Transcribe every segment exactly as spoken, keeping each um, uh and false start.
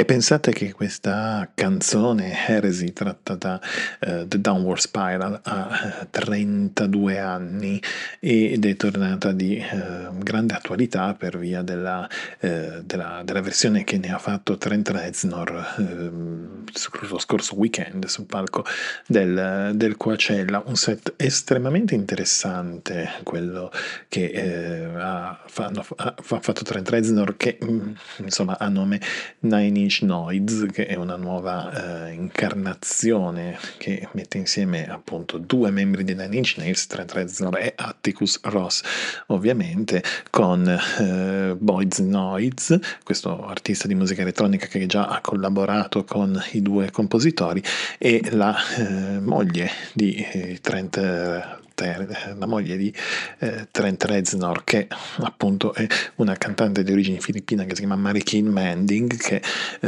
pensate che questa canzone Heresy, tratta da eh, The Downward Spiral, ha eh, trentadue anni ed è tornata di eh, grande attualità per via della, eh, della, della versione che ne ha fatto Trent Reznor ehm, lo scorso weekend sul palco del, del Coachella. Un set estremamente interessante, quello che eh, ha, fanno- ha- ha fatto Trent Reznor, che mm, insomma ha nome Nine Inch Noise, che è una nuova eh, incarnazione che mette insieme appunto due membri di Nine Inch Nails, Trent Reznor e Atticus Ross, ovviamente, con eh, Boys Noize, questo artista di musica elettronica che già ha collaborato con i due compositori, e la eh, moglie di eh, Trent eh, Ter- la moglie di eh, Trent Reznor, che appunto è una cantante di origini filippina che si chiama Marikin Manding, che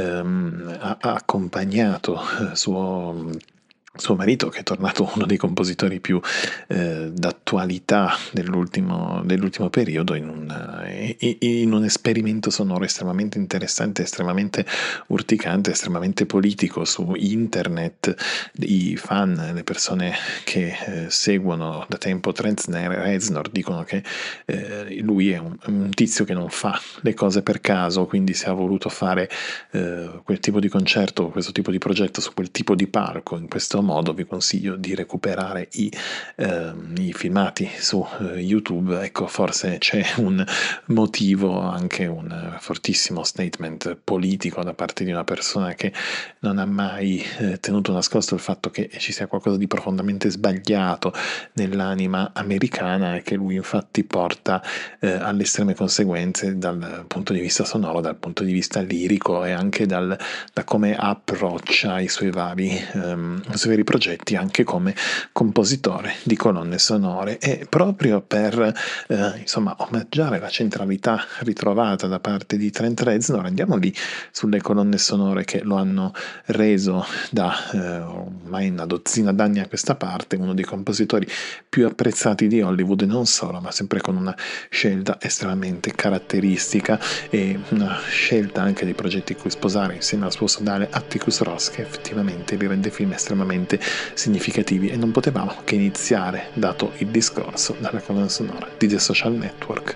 ehm, ha, ha accompagnato eh, suo suo marito, che è tornato uno dei compositori più eh, d'attualità dell'ultimo, dell'ultimo periodo, in un, eh, in un esperimento sonoro estremamente interessante, estremamente urticante, estremamente politico su internet. I fan, le persone che eh, seguono da tempo Trent Reznor dicono che eh, lui è un, un tizio che non fa le cose per caso, quindi se ha voluto fare eh, quel tipo di concerto, questo tipo di progetto su quel tipo di palco in questo modo, vi consiglio di recuperare i, ehm, i filmati su eh, YouTube. Ecco, forse c'è un motivo, anche un fortissimo statement politico da parte di una persona che non ha mai eh, tenuto nascosto il fatto che ci sia qualcosa di profondamente sbagliato nell'anima americana, e che lui infatti porta eh, alle estreme conseguenze dal punto di vista sonoro, dal punto di vista lirico, e anche dal, da come approccia i suoi vari, ehm, i suoi vari progetti, anche come compositore di colonne sonore. E proprio per eh, insomma omaggiare la centralità ritrovata da parte di Trent Reznor, andiamo lì sulle colonne sonore che lo hanno reso da eh, ormai una dozzina d'anni a questa parte uno dei compositori più apprezzati di Hollywood, e non solo, ma sempre con una scelta estremamente caratteristica, e una scelta anche dei progetti cui sposare insieme al suo sodale Atticus Ross, che effettivamente li rende film estremamente significativi. E non potevamo che iniziare, dato il discorso, dalla colonna sonora di The Social Network.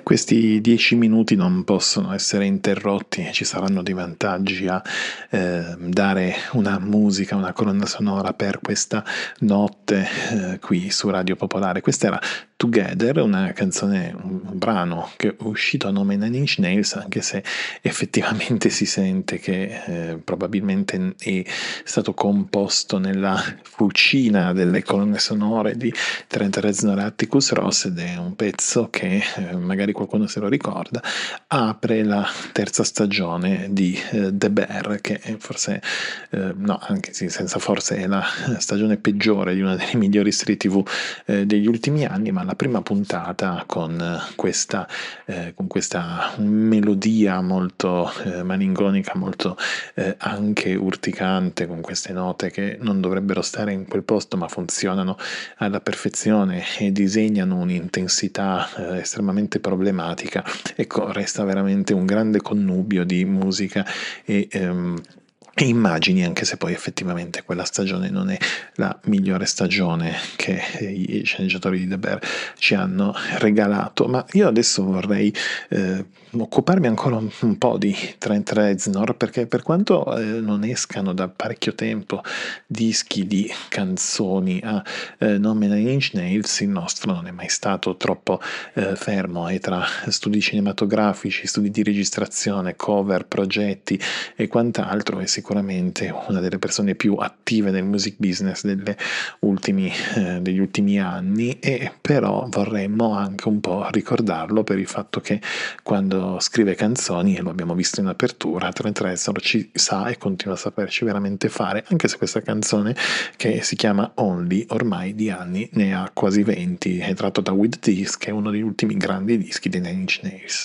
Questi dieci minuti non possono essere interrotti e ci saranno dei vantaggi a eh, dare una musica, una colonna sonora per questa notte eh, qui su Radio Popolare. Questa era Together, una canzone, un, un brano che è uscito a nome Nine Inch Nails, anche se effettivamente si sente che eh, probabilmente è stato composto nella fucina delle colonne sonore di Trent Reznor e Atticus Ross, ed è un pezzo che eh, magari qualcuno se lo ricorda, apre la terza stagione di eh, The Bear, che è forse eh, no, anche sì, senza forse è la stagione peggiore di una delle migliori serie tv eh, degli ultimi anni, ma la prima puntata con eh, questa eh, con questa melodia molto eh, malinconica, molto eh, anche urticante, con queste note che non dovrebbero stare in quel posto ma funzionano alla perfezione e disegnano un'intensità eh, estremamente problematica. Ecco, resta veramente un grande connubio di musica e ehm, e immagini, anche se poi effettivamente quella stagione non è la migliore stagione che i sceneggiatori di The Bear ci hanno regalato. Ma io adesso vorrei eh, occuparmi ancora un, un po' di Trent Reznor, perché per quanto eh, non escano da parecchio tempo dischi di canzoni a eh, nome Nine Inch Nails, il nostro non è mai stato troppo eh, fermo, e tra studi cinematografici, studi di registrazione, cover, progetti e quant'altro è sicuramente una delle persone più attive nel music business delle ultimi, eh, degli ultimi anni. E però vorremmo anche un po' ricordarlo per il fatto che quando scrive canzoni, e lo abbiamo visto in apertura, Trent Reznor ci sa e continua a saperci veramente fare, anche se questa canzone, che si chiama Only, ormai di anni ne ha quasi venti, è tratto da With This, che è uno degli ultimi grandi dischi dei Nine Inch Nails.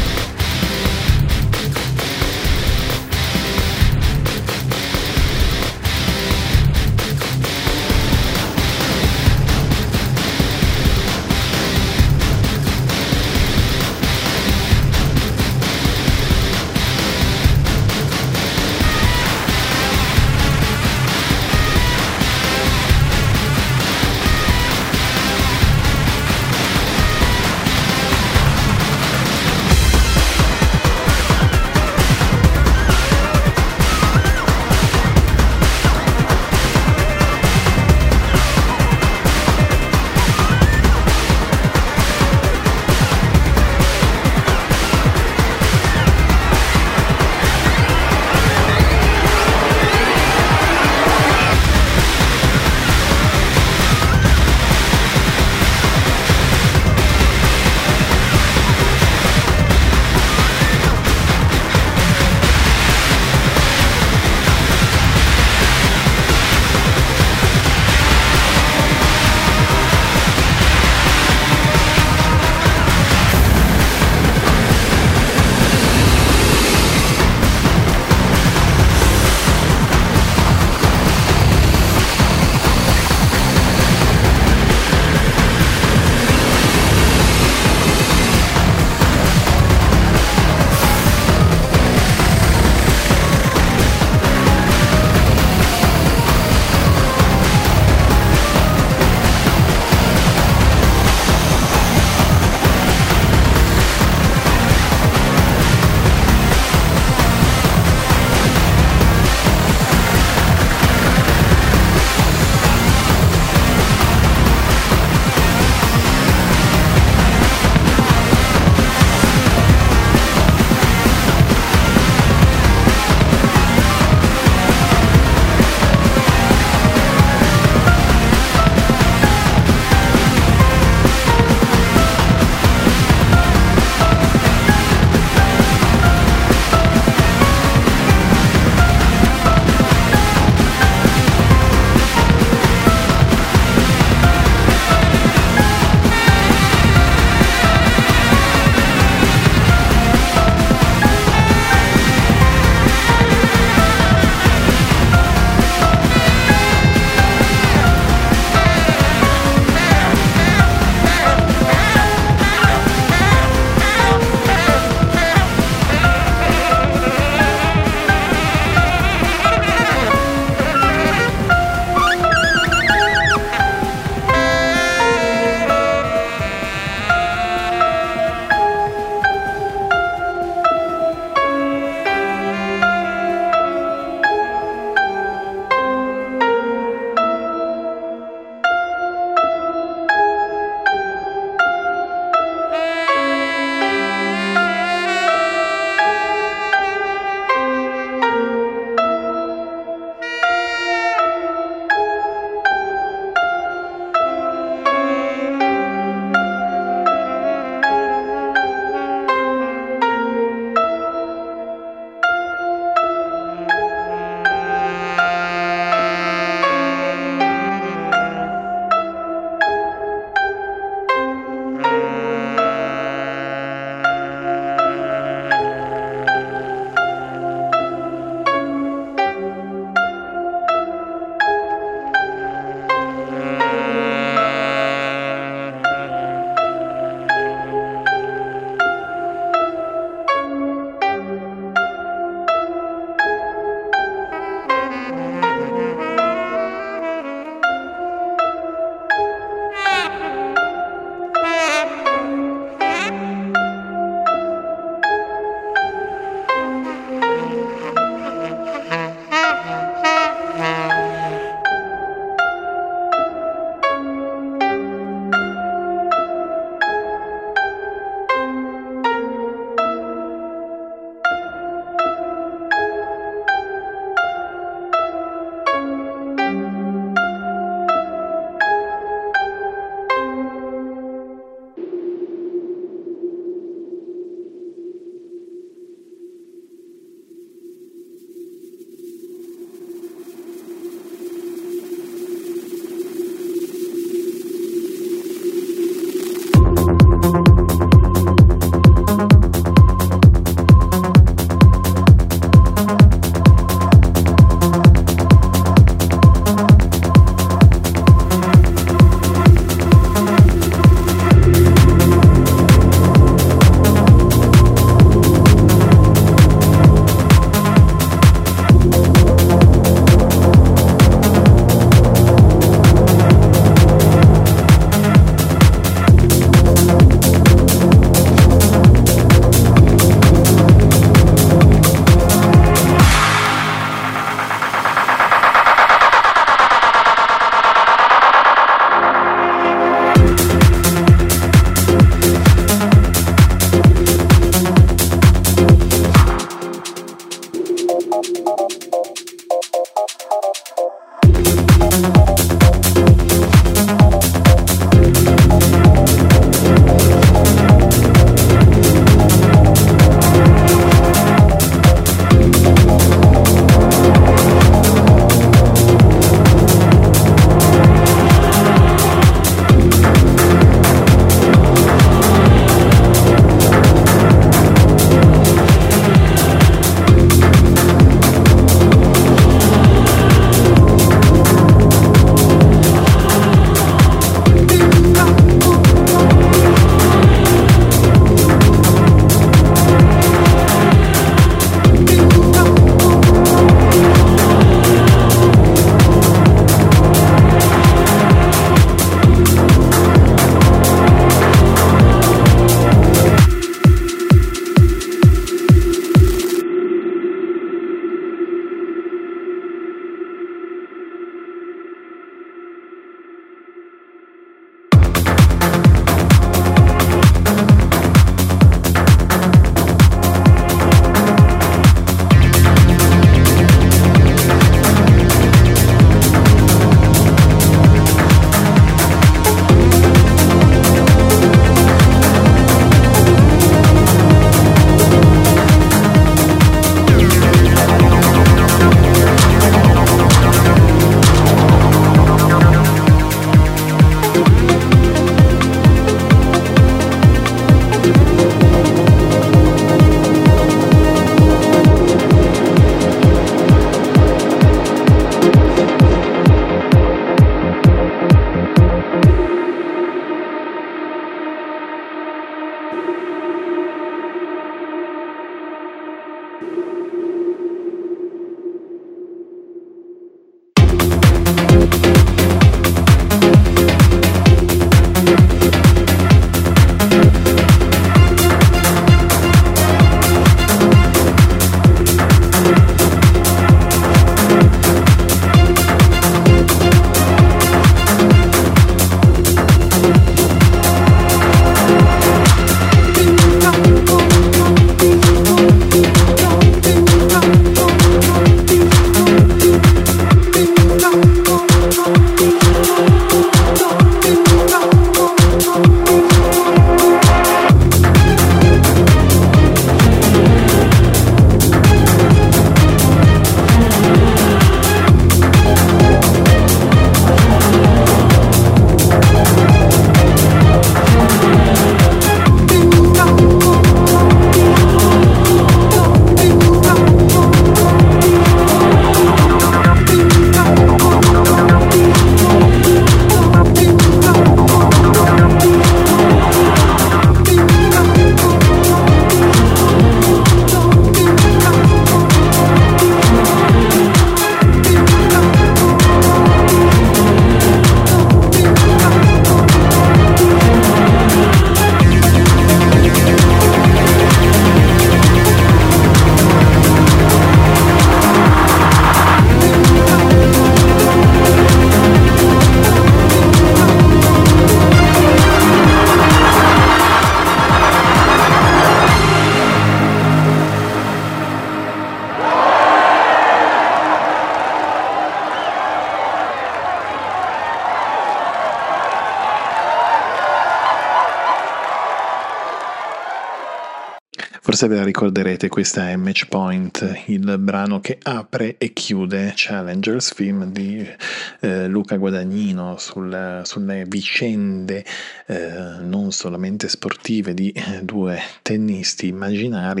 Forse ve la ricorderete, questa è Match Point, il brano che apre e chiude Challengers, film di eh, Luca Guadagnino sul, sulle vicende eh, non solamente sportive di eh, due tennisti immaginari,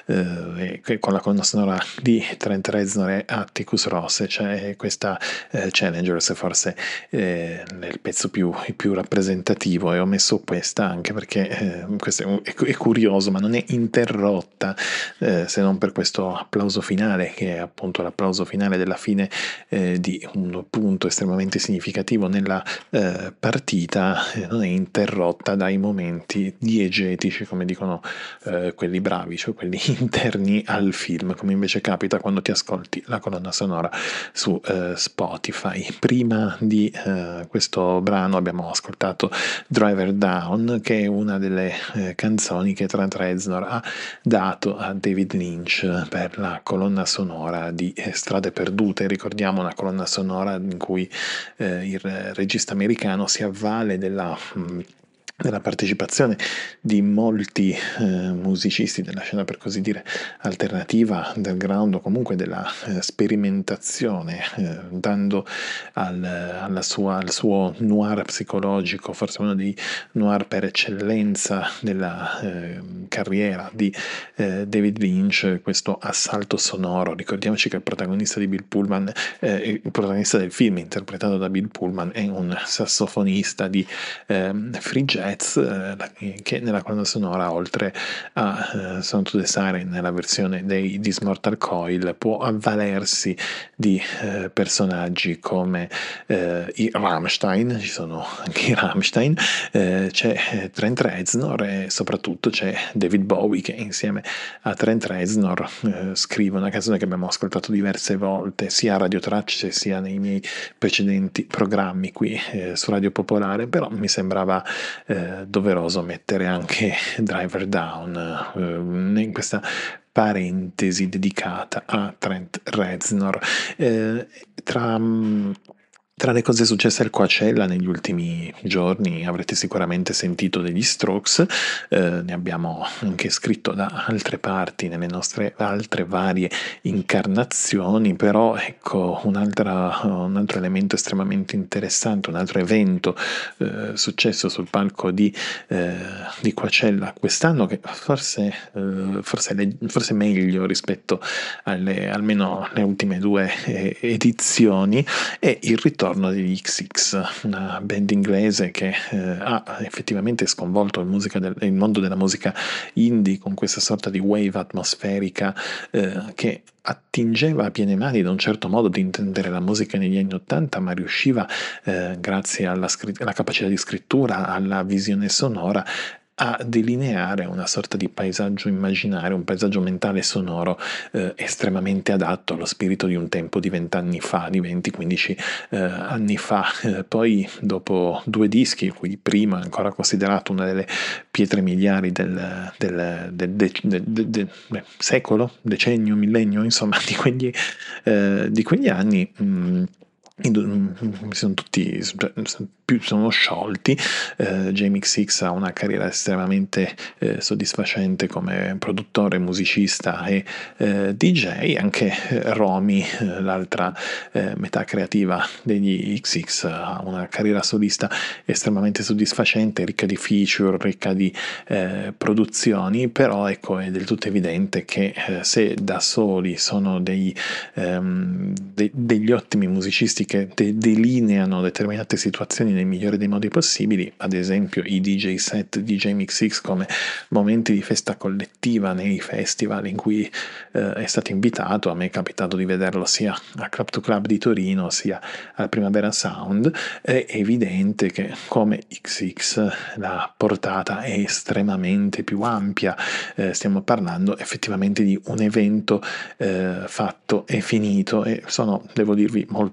eh, e con la colonna sonora di Trent Reznor e Atticus Ross. Cioè questa eh, Challengers è forse eh, il pezzo più, più rappresentativo, e ho messo questa anche perché eh, questo è, è, è curioso, ma non è interrotta eh, se non per questo applauso finale, che è appunto l'applauso finale della fine eh, di un punto estremamente significativo nella eh, partita. Eh, non è interrotta dai momenti diegetici, come dicono eh, quelli bravi, cioè quelli interni al film, come invece capita quando ti ascolti la colonna sonora su eh, Spotify. Prima di eh, questo brano abbiamo ascoltato Driver Down, che è una delle eh, canzoni che Trent Reznor ha dato a David Lynch per la colonna sonora di eh, Strade Perdute. Ricordiamo una colonna sonora in cui eh, il regista americano si avvale della mh, della partecipazione di molti eh, musicisti della scena, per così dire, alternativa, underground, o comunque della eh, sperimentazione, eh, dando al, alla sua, al suo noir psicologico, forse uno dei noir per eccellenza della eh, carriera di eh, David Lynch, questo assalto sonoro. Ricordiamoci che il protagonista di Bill Pullman, eh, il protagonista del film interpretato da Bill Pullman, è un sassofonista di eh, free jazz, eh, che nella colonna sonora, oltre a eh, Sound to the Siren nella versione dei This Mortal Coil, può avvalersi di eh, personaggi come eh, i Rammstein. Ci sono anche i Rammstein, eh, c'è eh, Trent Reznor, e soprattutto c'è David Bowie, che insieme a Trent Reznor eh, scrive una canzone che abbiamo ascoltato diverse volte sia a Radio Tracce sia nei miei precedenti programmi qui eh, su Radio Popolare, però mi sembrava eh, doveroso mettere anche Driver Down eh, in questa parentesi dedicata a Trent Reznor. Eh, tra Tra le cose successe al Coachella negli ultimi giorni avrete sicuramente sentito degli Strokes, eh, ne abbiamo anche scritto da altre parti nelle nostre altre varie incarnazioni, però ecco un'altra, un altro elemento estremamente interessante, un altro evento eh, successo sul palco di, eh, di Coachella quest'anno, che forse, eh, forse, le, forse è meglio rispetto alle almeno le ultime due eh, edizioni, è il ritorno degli X X, una band inglese che eh, ha effettivamente sconvolto il, musica del, il mondo della musica indie con questa sorta di wave atmosferica eh, che attingeva a piene mani da un certo modo di intendere la musica negli anni Ottanta, ma riusciva, eh, grazie alla, scr- alla capacità di scrittura, alla visione sonora, a delineare una sorta di paesaggio immaginario, un paesaggio mentale sonoro eh, estremamente adatto allo spirito di un tempo di vent'anni fa, di venti quindici eh, anni fa. Eh, poi, dopo due dischi, il cui primo è ancora considerato una delle pietre miliari del, del, del, del, del, del, del beh, secolo, decennio, millennio, insomma, di quegli, eh, di quegli anni, mh, sono tutti più sono sciolti. eh, Jamie X X ha una carriera estremamente eh, soddisfacente come produttore, musicista e eh, D J. Anche eh, Romy, eh, l'altra eh, metà creativa degli X X, ha una carriera solista estremamente soddisfacente, ricca di feature, ricca di eh, produzioni, però ecco è del tutto evidente che eh, se da soli sono dei, ehm, de- degli ottimi musicisti che de- delineano determinate situazioni nel migliore dei modi possibili, ad esempio i D J set di Jamie X X come momenti di festa collettiva nei festival in cui eh, è stato invitato. A me è capitato di vederlo sia a Club to Club di Torino sia al Primavera Sound. È evidente che come X X la portata è estremamente più ampia, eh, stiamo parlando effettivamente di un evento eh, fatto e finito, e sono, devo dirvi, molto contento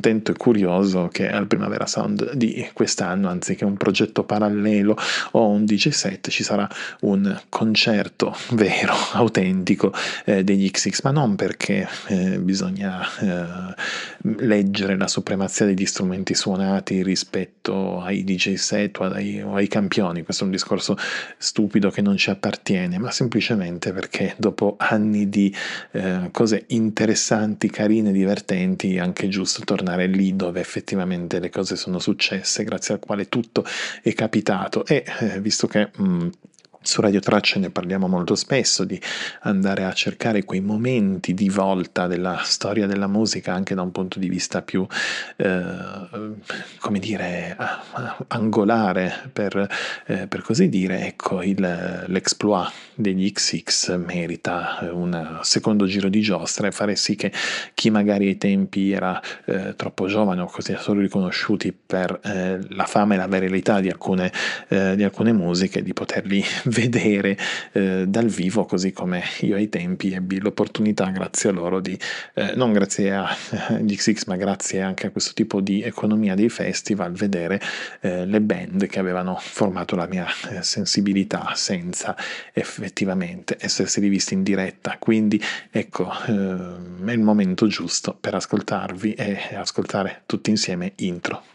contento e curioso che al Primavera Sound di quest'anno, anziché un progetto parallelo o un D J set, ci sarà un concerto vero, autentico eh, degli X X, ma non perché eh, bisogna eh, leggere la supremazia degli strumenti suonati rispetto ai D J set o ai, o ai campioni. Questo è un discorso stupido che non ci appartiene, ma semplicemente perché dopo anni di eh, cose interessanti, carine, divertenti, è anche giusto tornare lì dove effettivamente le cose sono successe, grazie al quale tutto è capitato. E eh, visto che mh, su Radio Tracce ne parliamo molto spesso, di andare a cercare quei momenti di volta della storia della musica anche da un punto di vista più, eh, come dire, angolare, per, eh, per così dire, ecco, il, l'exploit degli X X merita un secondo giro di giostra e fare sì che chi magari ai tempi era eh, troppo giovane o così solo riconosciuti per eh, la fama e la viralità di alcune, eh, di alcune musiche, di poterli vedere eh, dal vivo, così come io ai tempi ebbi l'opportunità, grazie a loro, di eh, non grazie agli X X ma grazie anche a questo tipo di economia dei festival, vedere eh, le band che avevano formato la mia eh, sensibilità senza effettivamente essersi rivisti in diretta. Quindi ecco, eh, è il momento giusto per ascoltarvi e ascoltare tutti insieme Intro.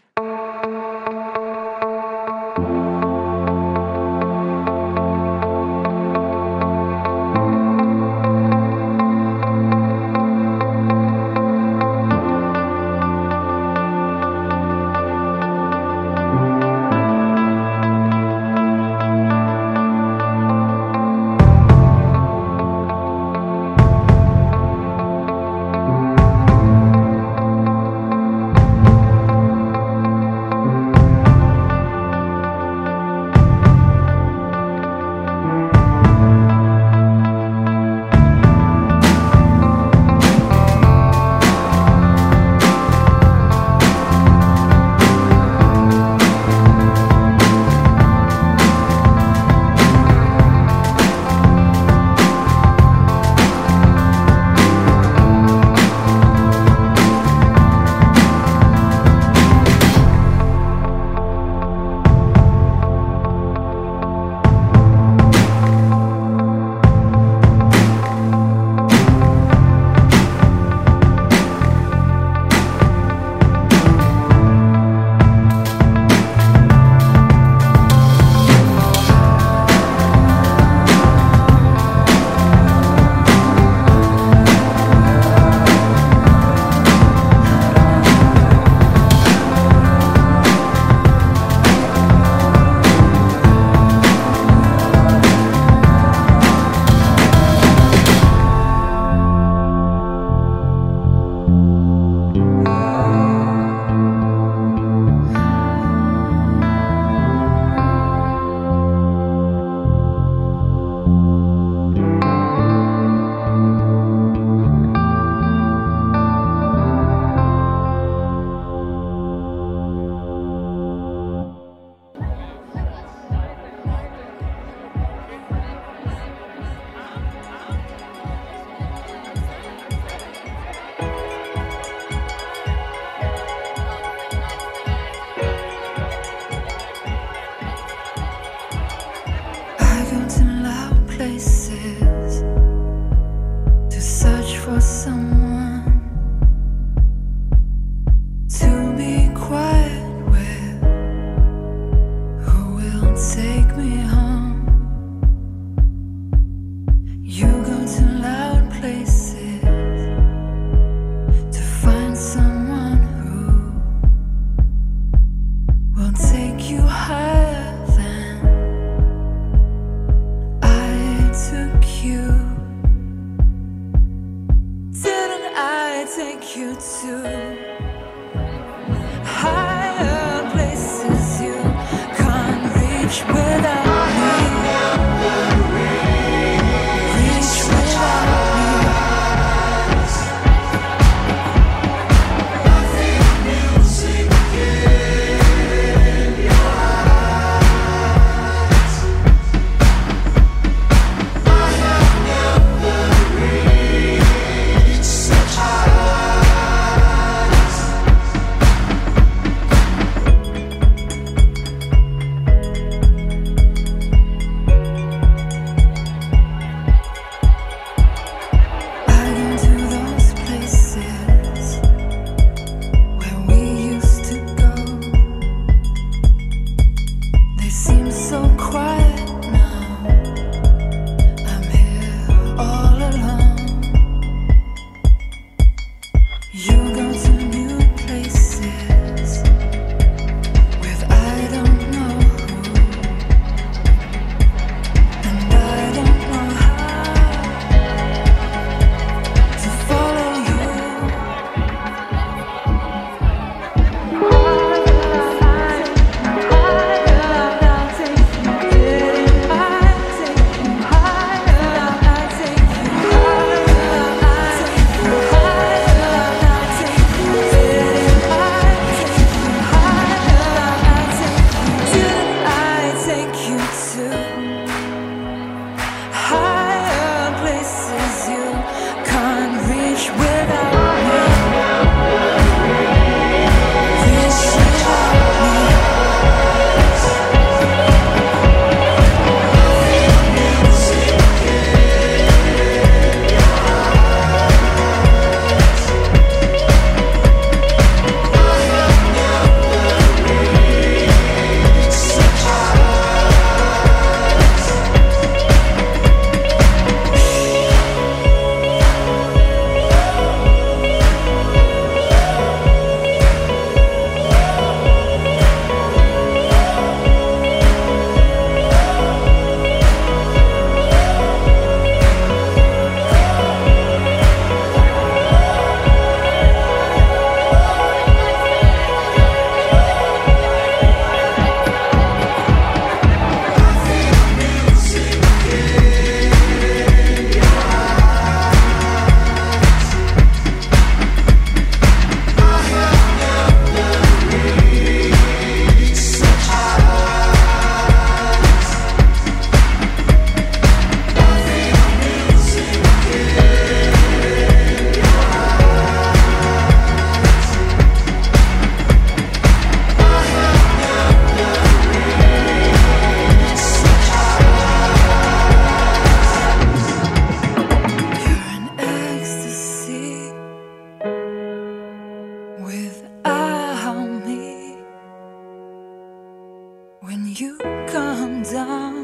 come down,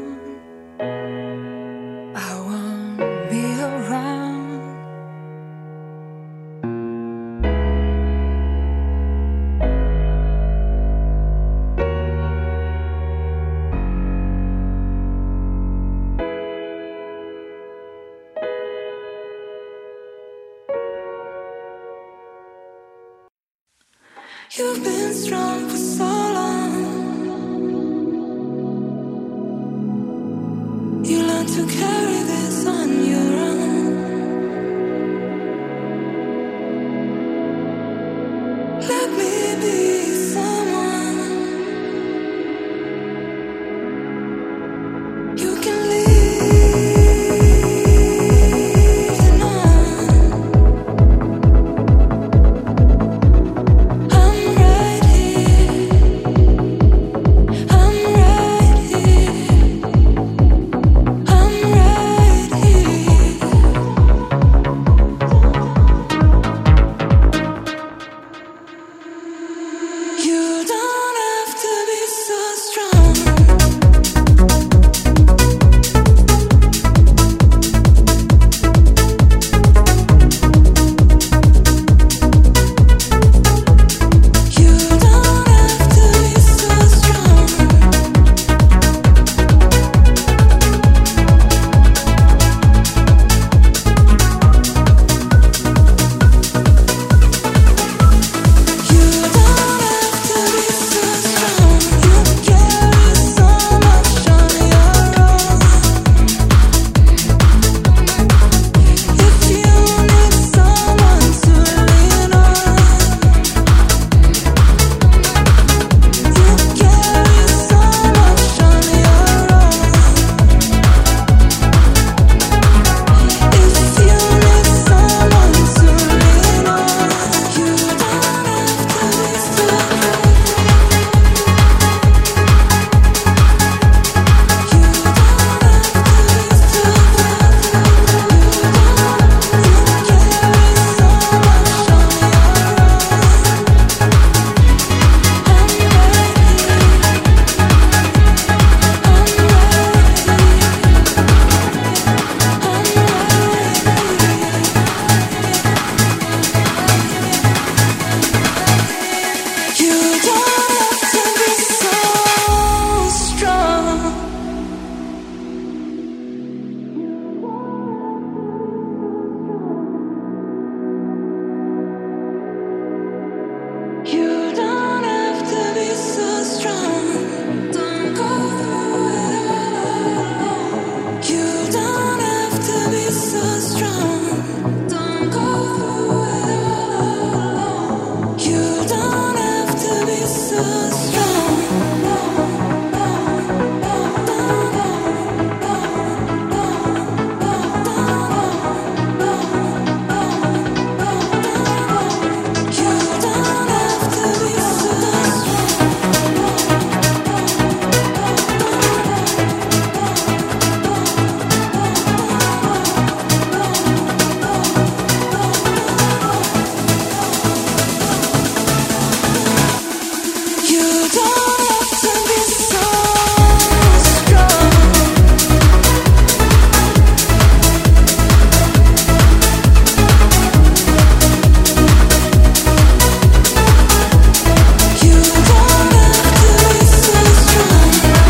I won't be around. You've been strong for so long. You learn to carry this on your own. Let me be someone you can lean on. I'm right here. I'm right here. I'm right here. You don't have to be so strong. You don't have to be so strong. You don't have to be so strong. You carry so much on your own. If you need someone to lean on, you carry so much on your own. If you need someone to lean on, you don't have to be so. You don't have to be so strong. You don't have to be so strong. Don't go through it alone. You don't have to be so strong. Don't go through it alone. You don't have to be so strong. You don't have to be so You don't have to be so strong. You don't have to be so strong.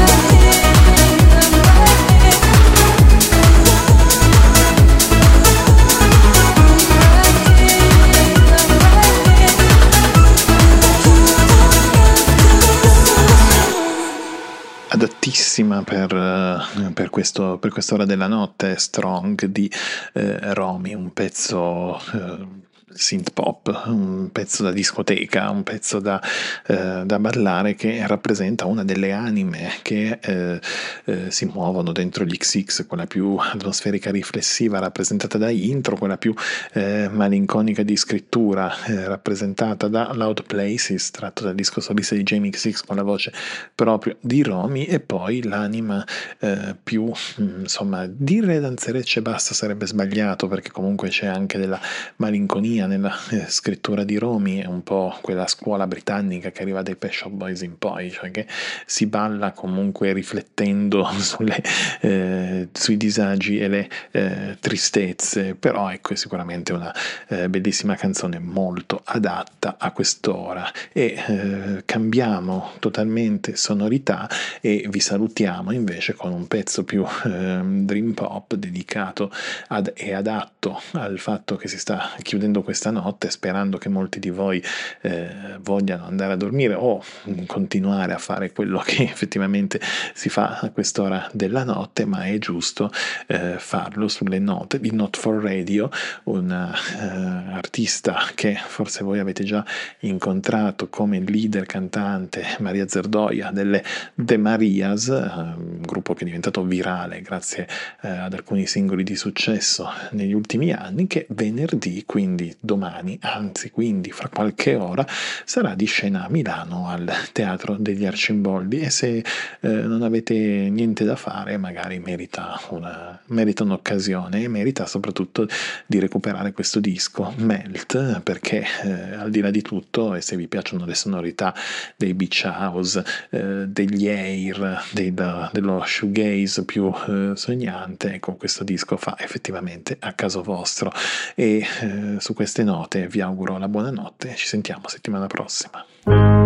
Adattissima per, eh, per questo, per quest'ora della notte, Strong di eh, Romy, un pezzo eh, synth pop, un pezzo da discoteca, un pezzo da, eh, da ballare, che rappresenta una delle anime che eh, eh, si muovono dentro gli X X, quella più atmosferica riflessiva rappresentata da Intro, quella più eh, malinconica di scrittura eh, rappresentata da Loud Places, tratto dal disco solista di Jamie X X con la voce proprio di Romy, e poi l'anima eh, più, insomma, dire danzerecce e basta sarebbe sbagliato, perché comunque c'è anche della malinconia ironia nella eh, scrittura di Romy, è un po' quella scuola britannica che arriva dai Pet Shop Boys in poi, cioè che si balla comunque riflettendo sulle, eh, sui disagi e le eh, tristezze, però ecco è sicuramente una eh, bellissima canzone molto adatta a quest'ora. E eh, cambiamo totalmente sonorità e vi salutiamo invece con un pezzo più eh, dream pop dedicato ad, e adatto al fatto che si sta chiudendo questa notte, sperando che molti di voi eh, vogliano andare a dormire o continuare a fare quello che effettivamente si fa a quest'ora della notte, ma è giusto eh, farlo sulle note di Not For Radio, un uh, artista che forse voi avete già incontrato come leader cantante, Maria Zerdoia delle The Marias, uh, un gruppo che è diventato virale grazie uh, ad alcuni singoli di successo negli ultimi anni, che venerdì, quindi domani, anzi quindi fra qualche ora, sarà di scena a Milano al Teatro degli Arcimboldi, e se eh, non avete niente da fare magari merita, una, merita un'occasione, e merita soprattutto di recuperare questo disco Melt, perché eh, al di là di tutto, e se vi piacciono le sonorità dei beach house, eh, degli air, del, dello shoegaze più eh, sognante, ecco questo disco fa effettivamente a caso vostro. E eh, su queste note vi auguro la buonanotte, ci sentiamo settimana prossima.